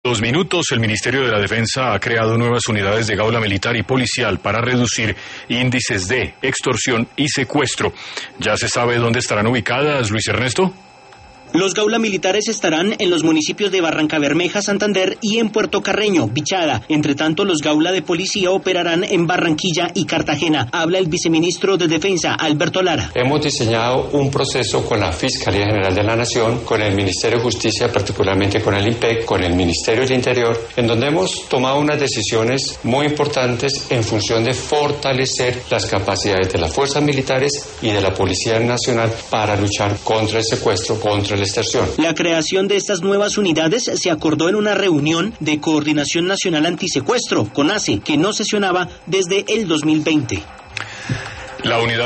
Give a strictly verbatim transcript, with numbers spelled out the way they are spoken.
Dos minutos, el Ministerio de la Defensa ha creado nuevas unidades de gaula militar y policial para reducir índices de extorsión y secuestro. ¿Ya se sabe dónde estarán ubicadas, Luis Ernesto? Los gaula militares estarán en los municipios de Barrancabermeja, Santander y en Puerto Carreño, Bichada. Entre tanto, los gaula de policía operarán en Barranquilla y Cartagena. Habla el viceministro de Defensa, Alberto Lara. Hemos diseñado un proceso con la Fiscalía General de la Nación, con el Ministerio de Justicia, particularmente con el I N P E C, con el Ministerio del Interior, en donde hemos tomado unas decisiones muy importantes en función de fortalecer las capacidades de las fuerzas militares y de la Policía Nacional para luchar contra el secuestro, contra el La creación de estas nuevas unidades se acordó en una reunión de Coordinación Nacional Antisecuestro, CONASE, que no sesionaba desde el dos mil veinte. La unidad